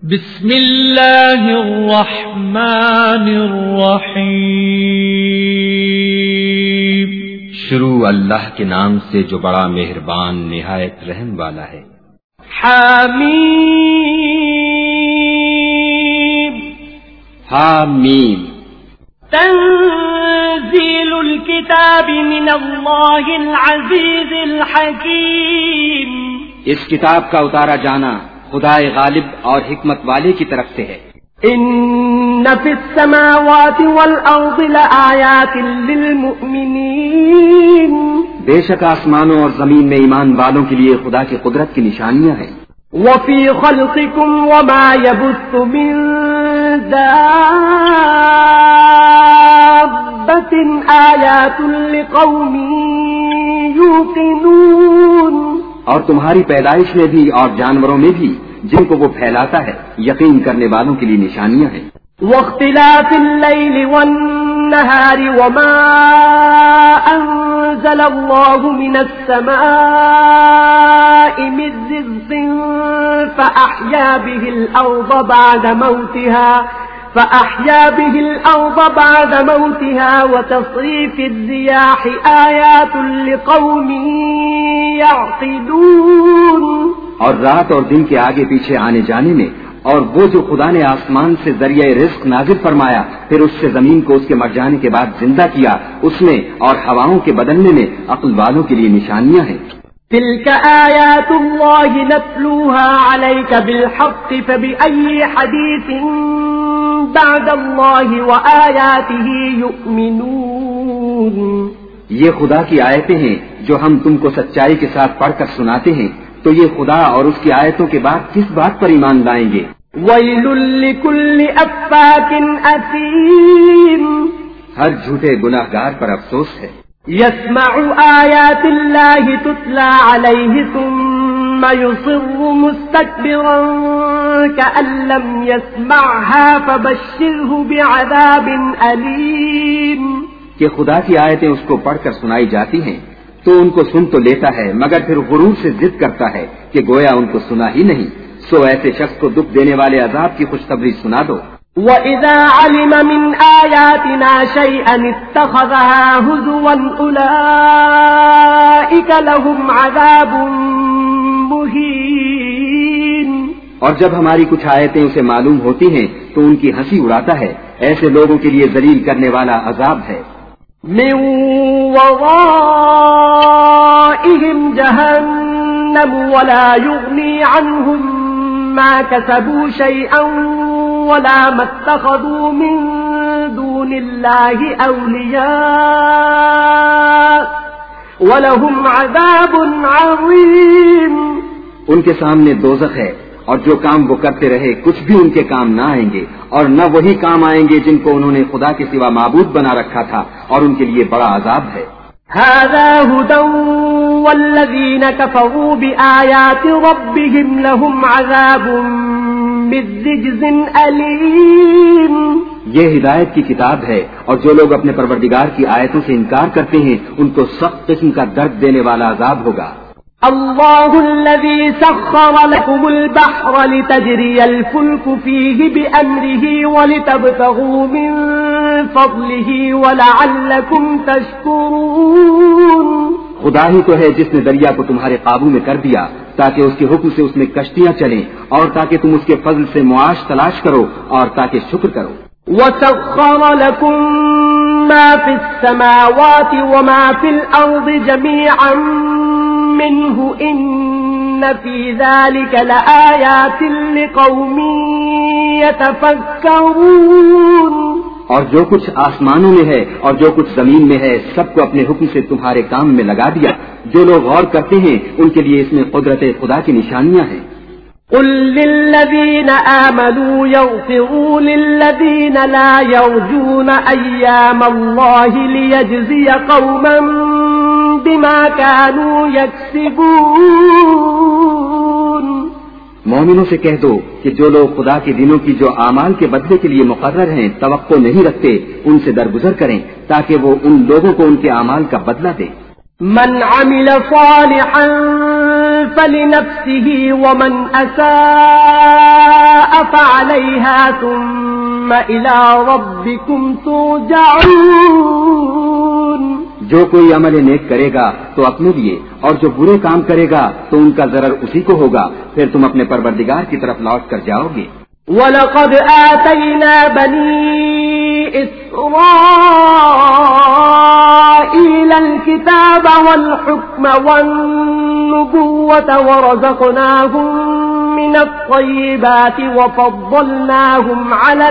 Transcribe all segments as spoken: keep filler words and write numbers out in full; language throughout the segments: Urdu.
بسم اللہ الرحمن الرحیم۔ شروع اللہ کے نام سے جو بڑا مہربان نہایت رحم والا ہے۔ حامیم حامیم تنزیل الکتاب من اللہ العزیز الحکیم۔ اس کتاب کا اتارا جانا خدا غالب اور حکمت والے کی طرف سے ہے۔ ان فی السماوات والارض لآیات للمؤمنین۔ بے شک آسمانوں اور زمین میں ایمان والوں کے لیے خدا کی قدرت کی نشانیاں ہیں۔ وفی خلقکم وما یبث من دابۃ آیات لقوم یوقنون۔ اور تمہاری پیدائش میں بھی اور جانوروں میں بھی جن کو وہ پھیلاتا ہے یقین کرنے والوں کے لیے نشانیاں ہیں۔ واختلاف اللیل والنہار وما انزل اللہ من السماء من رزق فأحیا به الارض بعد موتها فأحیا به الارض بعد موتها وتصریف الرياح آیات لقوم یعقلون۔ اور رات اور دن کے آگے پیچھے آنے جانے میں، اور وہ جو خدا نے آسمان سے ذریعہ رزق نازل فرمایا پھر اس سے زمین کو اس کے مر جانے کے بعد زندہ کیا، اس میں اور ہواؤں کے بدلنے میں عقل والوں کے لیے نشانیاں ہیں۔ تلك آیات اللہ نتلوها علیک بالحق فبأي حدیث بعد اللہ وآیاتہ یؤمنون۔ یہ خدا کی آیتیں ہیں جو ہم تم کو سچائی کے ساتھ پڑھ کر سناتے ہیں، تو یہ خدا اور اس کی آیتوں کے بعد کس بات پر ایمان لائیں گے؟ ویل لکل افاک اثیم۔ ہر جھوٹے گناہگار پر افسوس ہے۔ یسمع آیات اللہ تتلی علیہ ثم یصر مستکبرا کأن لم یسمعها فبشرہ بعذاب علیم۔ کہ خدا کی آیتیں اس کو پڑھ کر سنائی جاتی ہیں تو ان کو سن تو لیتا ہے مگر پھر غرور سے ضد کرتا ہے کہ گویا ان کو سنا ہی نہیں، سو ایسے شخص کو دکھ دینے والے عذاب کی خوشخبری سنا دو۔ وَإِذَا عَلِمَ مِنْ آيَاتِنَا شَيْئًا اتَّخَذَهَا هُزُوًا أُولَئِكَ لَهُمْ عَذَابٌ مُهِينٌ۔ اور جب ہماری کچھ آیتیں اسے معلوم ہوتی ہیں تو ان کی ہنسی اڑاتا ہے، ایسے لوگوں کے لیے ذلیل کرنے والا عذاب ہے۔ من ورائهم جهنم ولا يغني عنهم ما كسبوا شيئا ولا ما اتخذوا من دون الله أولياء ولهم عذاب عظيم۔ ان کے سامنے دوزخ ہے اور جو کام وہ کرتے رہے کچھ بھی ان کے کام نہ آئیں گے، اور نہ وہی کام آئیں گے جن کو انہوں نے خدا کے سوا معبود بنا رکھا تھا، اور ان کے لیے بڑا عذاب ہے۔ هذا هدى والذين كفروا بآيات ربهم لهم عذاب من رجز أليم۔ یہ ہدایت کی کتاب ہے اور جو لوگ اپنے پروردگار کی آیتوں سے انکار کرتے ہیں ان کو سخت قسم کا درد دینے والا عذاب ہوگا۔ اللہ الذي سخر لكم البحر لتجري الفلك فيه بأمره ولتبتغوا من فضله ولعلكم تشكرون۔ خدا ہی تو ہے جس نے دریا کو تمہارے قابو میں کر دیا تاکہ اس کے حکم سے اس میں کشتیاں چلیں، اور تاکہ تم اس کے فضل سے معاش تلاش کرو اور تاکہ شکر کرو۔ وسخر لكم ما في السماوات وما في الأرض جميعا منه إن في ذلك لآيات لقوم يتفكرون۔ اور جو کچھ آسمانوں میں ہے اور جو کچھ زمین میں ہے سب کو اپنے حکم سے تمہارے کام میں لگا دیا، جو لوگ غور کرتے ہیں ان کے لیے اس میں قدرت خدا کی نشانیاں ہیں۔ قل للذین آمنوا یغفروا للذین لا یرجون ایام اللہ لیجزی قوما بما كانوا يكسبون۔ مومنوں سے کہہ دو کہ جو لوگ خدا کے دنوں کی جو اعمال کے بدلے کے لیے مقرر ہیں توقع نہیں رکھتے ان سے درگزر کریں تاکہ وہ ان لوگوں کو ان کے اعمال کا بدلہ دے۔ من عمل صالحا فلنفسه ومن أساء فعليها ثم إلى ربكم ترجعون. جو کوئی عمل نیک کرے گا تو اپنے لیے، اور جو برے کام کرے گا تو ان کا ضرر اسی کو ہوگا، پھر تم اپنے پروردگار کی طرف لوٹ کر جاؤ گے. وَلَقَدْ آتَيْنَا بَنِي إِسْرَائِيلَ الْكِتَابَ وَالْحُكْمَ وَالنُّبُوَّةَ وَرَزَقْنَاهُم مِّنَ الطَّيِّبَاتِ وَفَضَّلْنَاهُمْ عَلَى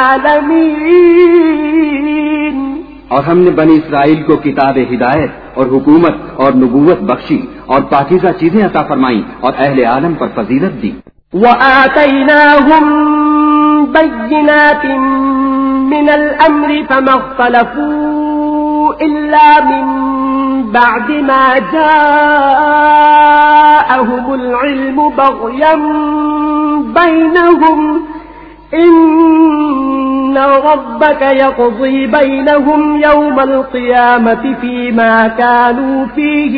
الْعَالَمِينَ. اور ہم نے بنی اسرائیل کو کتاب ہدایت اور حکومت اور نبوت بخشی اور پاکیزہ چیزیں عطا فرمائیں اور اہل عالم پر فضیلت دی. وَآتَيْنَاهُمْ بَيِّنَاتٍ مِّنَ الْأَمْرِ فَمَا اخْتَلَفُوا إِلَّا مِن بَعْدِ مَا جَاءَهُمُ الْعِلْمُ بَغْيًا بَيْنَهُمْ إِنَّ رَبَّكَ يَقْضِي بَيْنَهُمْ يَوْمَ الْقِيَامَةِ فِيمَا كَانُوا فِيهِ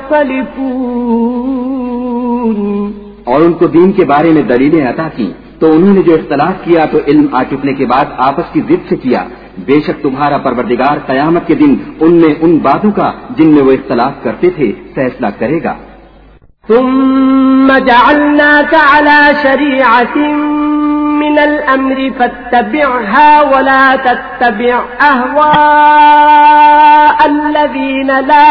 يَخْتَلِفُونَ. اور ان کو دین کے بارے میں دلیلیں عطا کی تو انہوں نے جو اختلاف کیا تو علم آ چکنے کے بعد آپس کی ضد سے کیا. بے شک تمہارا پروردگار قیامت کے دن ان میں ان باتوں کا جن میں وہ اختلاف کرتے تھے فیصلہ کرے گا. ثم جعلناك على شريعة من الأمر فاتبعها ولا تتبع أهواء الذين لا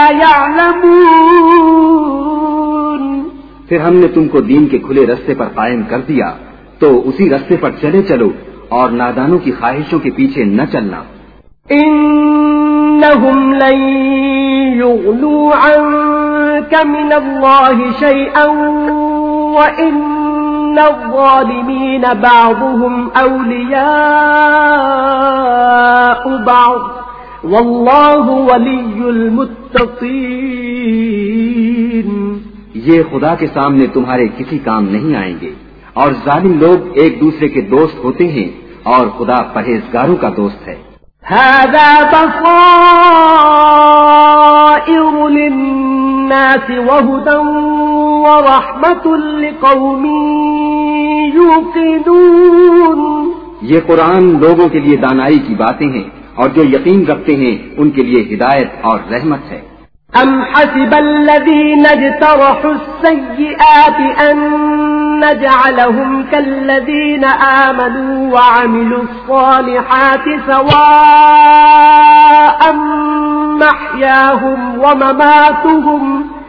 يعلمون. پھر ہم نے تم کو دین کے کھلے رستے پر قائم کر دیا تو اسی رستے پر چلے چلو اور نادانوں کی خواہشوں کے پیچھے نہ چلنا. انہم لن یغنوا عنک من اللہ شیئا وان الظالمین بعضهم اولیاء بعض واللہ ولی المتقین. یہ خدا کے سامنے تمہارے کسی کام نہیں آئیں گے، اور ظالم لوگ ایک دوسرے کے دوست ہوتے ہیں اور خدا پرہیزگاروں کا دوست ہے. هذا بصائر للناس وهدى ورحمة لقوم يوقنون. یہ قرآن لوگوں کے لیے دانائی کی باتیں ہیں اور جو یقین رکھتے ہیں ان کے لیے ہدایت اور رحمت ہے. ام حسب الذين اجترحوا السيئات ان نجعلهم كالذين آمنوا وعملوا الصالحات سواء محياهم ومماتهم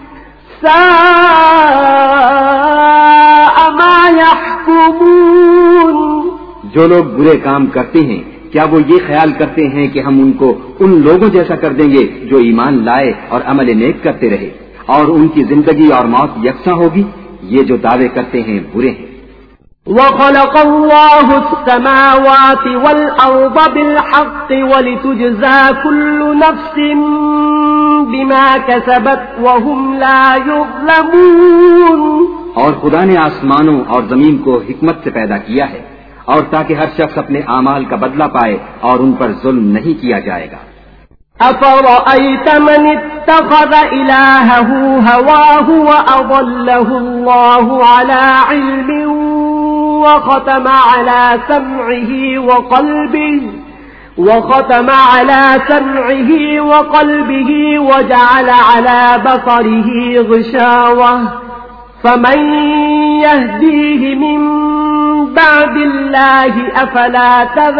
ساء ما يحكمون. جو لوگ برے کام کرتے ہیں کیا وہ یہ خیال کرتے ہیں کہ ہم ان کو ان لوگوں جیسا کر دیں گے جو ایمان لائے اور عمل نیک کرتے رہے اور ان کی زندگی اور موت یکساں ہوگی؟ یہ جو دعوے کرتے ہیں برے ہیں. وَخَلَقَ اللَّهُ السَّمَاوَاتِ وَالْأَرْضَ بِالْحَقِّ وَلِتُجْزَى كُلُّ نَفْسٍ بِمَا كَسَبَتْ وَهُمْ لَا يُظْلَمُونَ. اور خدا نے آسمانوں اور زمین کو حکمت سے پیدا کیا ہے اور تاکہ ہر شخص اپنے اعمال کا بدلہ پائے اور ان پر ظلم نہیں کیا جائے گا. أَفَرَأَيْتَ مَنِ اتَّخَذَ إِلَٰهَهُ هَوَاهُ وَأَضَلَّهُ اللَّهُ عَلَىٰ عِلْمٍ وَخَتَمَ عَلَىٰ سَمْعِهِ وَقَلْبِهِ وَخَتَمَ عَلَىٰ سَمْعِهِ وَقَلْبِهِ وَجَعَلَ عَلَىٰ بَصَرِهِ غِشَاوَةً فَمَن يَهْدِيهِ مِن بَعْدِ اللَّهِ أَفَلَا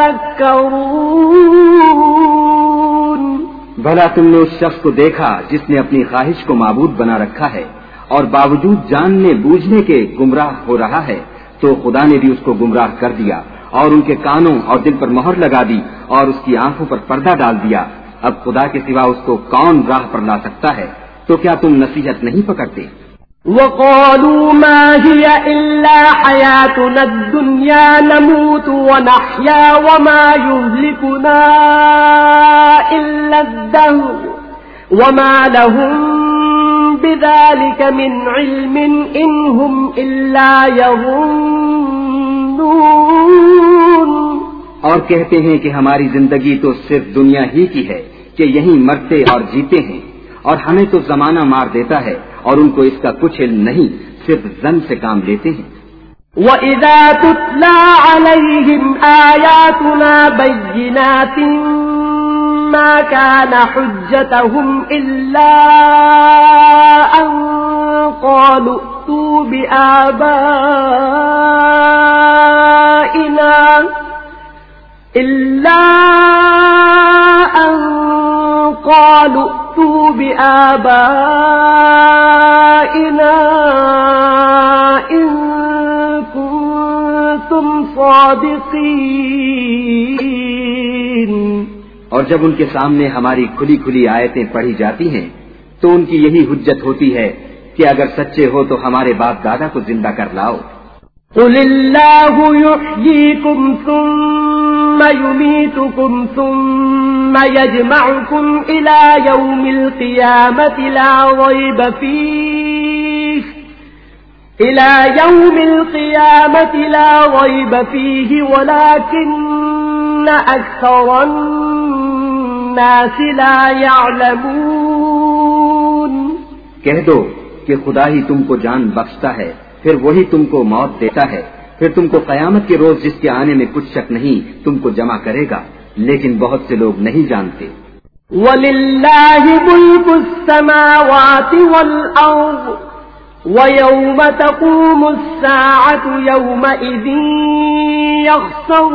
تَذَكَّرُونَ. بھلا تم نے اس شخص کو دیکھا جس نے اپنی خواہش کو معبود بنا رکھا ہے اور باوجود جاننے بوجھنے کے گمراہ ہو رہا ہے، تو خدا نے بھی اس کو گمراہ کر دیا اور ان کے کانوں اور دل پر مہر لگا دی اور اس کی آنکھوں پر پردہ ڈال دیا. اب خدا کے سوا اس کو کون راہ پر لا سکتا ہے؟ تو کیا تم نصیحت نہیں پکڑتے؟ وَقَالُوا مَا هِيَ إِلَّا حَيَاتُنَا الدُّنْيَا نَمُوتُ وَنَحْيَا وَمَا يُهْلِكُنَا إِلَّا الدَّهْرُ وَمَا لَهُم بِذَلِكَ مِنْ عِلْمٍ إِنْ هُمْ إِلَّا يَظُنُّونَ. اور کہتے ہیں کہ ہماری زندگی تو صرف دنیا ہی کی ہے کہ یہیں مرتے اور جیتے ہیں، اور ہمیں تو زمانہ مار دیتا ہے اور ان کو اس کا کچھ علم نہیں، صرف ظن سے کام لیتے ہیں. وَإِذَا تُتْلَى عَلَيْهِمْ آيَاتُنَا بَيِّنَاتٍ مَا كَانَ حُجَّتُهُمْ إِلَّا أَن قَالُوا ائْتُوا بِآبَائِنَا إِلَّا أَن قَالُوا ائْتُوا بِآبَائِنَا إِن كُنتُمْ صَادِقِينَ۔ اور جب ان کے سامنے ہماری کھلی کھلی آیتیں پڑھی جاتی ہیں تو ان کی یہی حجت ہوتی ہے کہ اگر سچے ہو تو ہمارے باپ دادا کو زندہ کر لاؤ۔ قُلِ اللَّهُ يُحْيِيكُمْ ثُمَّ يُمِيتُكُمْ ثُمَّ يَجْمَعُكُمْ إِلَى يَوْمِ الْقِيَامَةِ لَا رَيْبَ فِيهِ إِلَى يَوْمِ الْقِيَامَةِ لَا رَيْبَ فِيهِ وَلَكِنَّ أَكْثَرَ النَّاسِ لَا يَعْلَمُونَ۔ کہہ دو کہ خدا ہی تم کو جان بخشتا ہے، پھر وہی تم کو موت دیتا ہے، پھر تم کو قیامت کے روز جس کے آنے میں کچھ شک نہیں تم کو جمع کرے گا، لیکن بہت سے لوگ نہیں جانتے۔ وَلِلَّهِ مُلْكُ السَّمَاوَاتِ وَالْأَرْضِ وَيَوْمَ تَقُومُ السَّاعَةُ يَوْمَئِذٍ يَخْسَرُ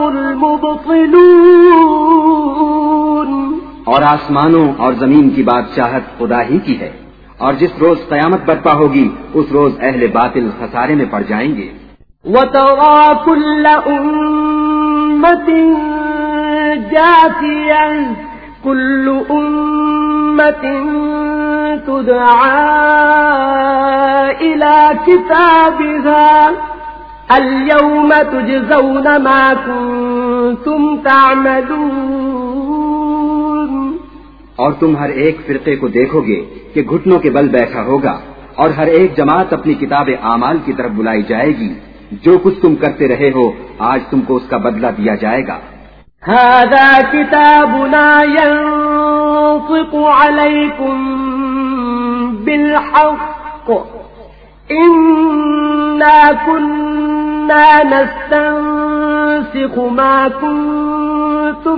الْمُبْطِلُونَ۔ اور آسمانوں اور زمین کی بادشاہت خدا ہی کی ہے، اور جس روز قیامت برپا ہوگی اس روز اہل باطل خسارے میں پڑ جائیں گے۔ وَتَرَى كُلَّ أُمَّةٍ جَاثِيَةً كُلُّ أُمَّةٍ تُدْعَى إِلَى كِتَابِهَا الْيَوْمَ تُجْزَوْنَ مَا كُنتُمْ تَعْمَلُونَ۔ اور تم ہر ایک فرقے کو دیکھو گے کہ گھٹنوں کے بل بیٹھا ہوگا، اور ہر ایک جماعت اپنی کتاب اعمال کی طرف بلائی جائے گی، جو کچھ تم کرتے رہے ہو آج تم کو اس کا بدلہ دیا جائے گا۔ هذا كتابنا ينطق عليكم بالحق إنا كنا نستنسخ ما كنتم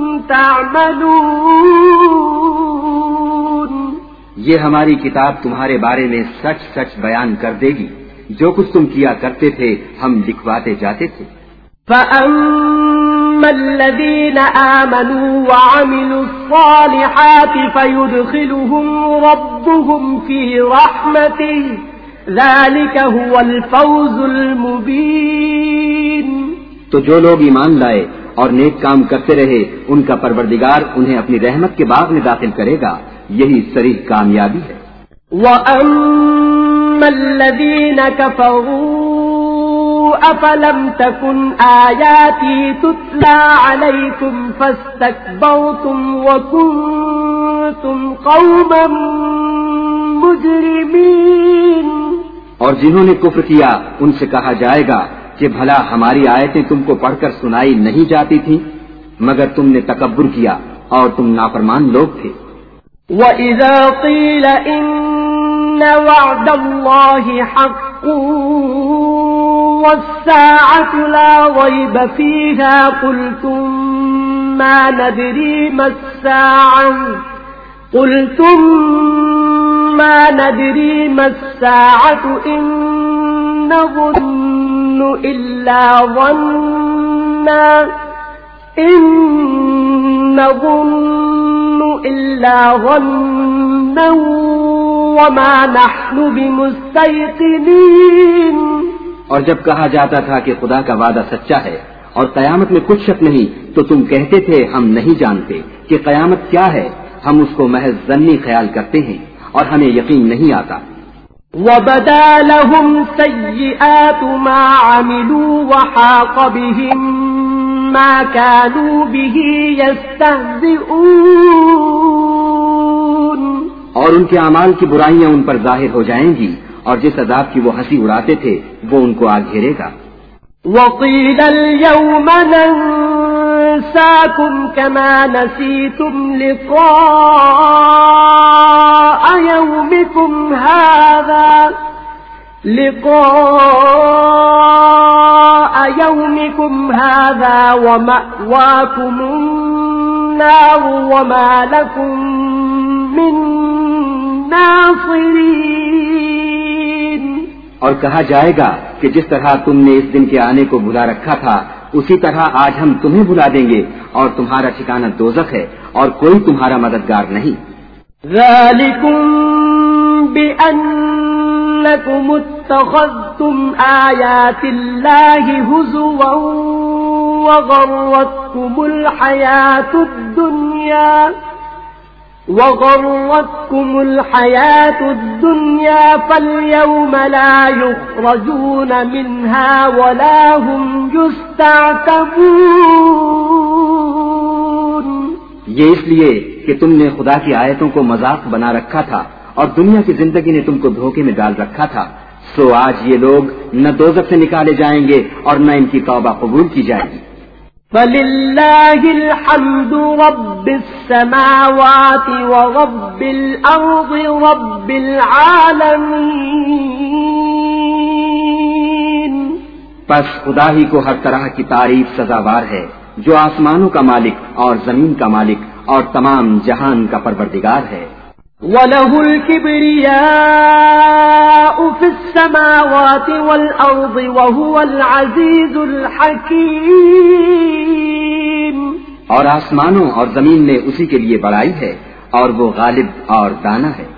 تعملون۔ یہ ہماری کتاب تمہارے بارے میں سچ سچ بیان کر دے گی، جو کچھ تم کیا کرتے تھے ہم لکھواتے جاتے تھے۔ فَأَمَّا الَّذِينَ آمَنُوا وَعَمِلُوا الصَّالِحَاتِ فَيُدْخِلُهُمْ رَبُّهُمْ فِي رَحْمَتِهِ ذَلِكَ هُوَ الْفَوْزُ الْمُبِينُ۔ تو جو لوگ ایمان لائے اور نیک کام کرتے رہے ان کا پروردگار انہیں اپنی رحمت کے باغ میں داخل کرے گا، یہی صریح کامیابی ہے۔ وَأَمَّا الَّذِينَ كَفَرُوا أَفَلَمْ تَكُنْ آيَاتِي تُتْلَى عَلَيْكُمْ فَاسْتَكْبَرْتُمْ وَكُنْتُمْ قَوْمًا مُجْرِمِينَ۔ اور جنہوں نے کفر کیا ان سے کہا جائے گا کہ بھلا ہماری آیتیں تم کو پڑھ کر سنائی نہیں جاتی تھیں، مگر تم نے تکبر کیا اور تم نافرمان لوگ تھے۔ وَإِذَا قِيلَ إِنَّ وَعْدَ اللَّهِ حَقٌّ وَالسَّاعَةُ لَا رَيْبَ فِيهَا قُلْتُمْ مَا نَدْرِي مَا السَّاعَةُ قُلْتُمْ مَا نَدْرِي مَا السَّاعَةُ إِن نَّظُنُّ إِلَّا ظَنًّا إِن نَّظُنُّ إِلَّا ظَنًّا وَمَا نَحْنُ بِمُسْتَيْقِنِينَ۔ اور جب کہا جاتا تھا کہ خدا کا وعدہ سچا ہے اور قیامت میں کچھ شک نہیں تو تم کہتے تھے ہم نہیں جانتے کہ قیامت کیا ہے، ہم اس کو محض ظنی خیال کرتے ہیں اور ہمیں یقین نہیں آتا۔ وَبَدَا لَهُمْ سَيِّئَاتُ مَا عَمِلُوا وَحَاقَ بِهِم مَّا كَانُوا بِهِ يَسْتَهْزِئُونَ۔ اور ان کے اعمال کی برائیاں ان پر ظاہر ہو جائیں گی، اور جس عذاب کی وہ ہنسی اڑاتے تھے وہ ان کو آ گھیرے گا۔ وَقِيلَ الْيَوْمَ نَنسَاكُمْ كَمَا نَسِيتُمْ لِقَاءَ يَوْمِكُمْ هَذَا لقاء يومكم هذا ومأواكم النار وما لكم من ناصرين. اور کہا جائے گا کہ جس طرح تم نے اس دن کے آنے کو بھلا رکھا تھا اسی طرح آج ہم تمہیں بلا دیں گے اور تمہارا ٹھکانہ دوزخ ہے اور کوئی تمہارا مددگار نہیں. ذلكم بأنكم اتخذتم آيات الله هزوا وغرتكم الحياة الدنيا وغرتكم الحياة الدنيا فاليوم لا يخرجون منها ولا هم يستعتبون. یہ اس لیے کہ تم نے خدا کی آیتوں کو مذاق بنا رکھا تھا اور دنیا کی زندگی نے تم کو دھوکے میں ڈال رکھا تھا، سو آج یہ لوگ نہ دوزخ سے نکالے جائیں گے اور نہ ان کی توبہ قبول کی جائے گی. فَلِلَّهِ الْحَمْدُ رَبِّ السَّمَاوَاتِ وَرَبِّ الْأَرْضِ رَبِّ الْعَالَمِينَ. پس خدا ہی کو ہر طرح کی تعریف سزاوار ہے جو آسمانوں کا مالک اور زمین کا مالک اور تمام جہان کا پروردگار ہے. وَلَهُ الْكِبْرِيَاءُ فِي السَّمَاوَاتِ وَالْأَرْضِ وَهُوَ الْعَزِيزُ الْحَكِيمُ. اور آسمانوں اور زمین میں اسی کے لیے بڑائی ہے اور وہ غالب اور دانا ہے.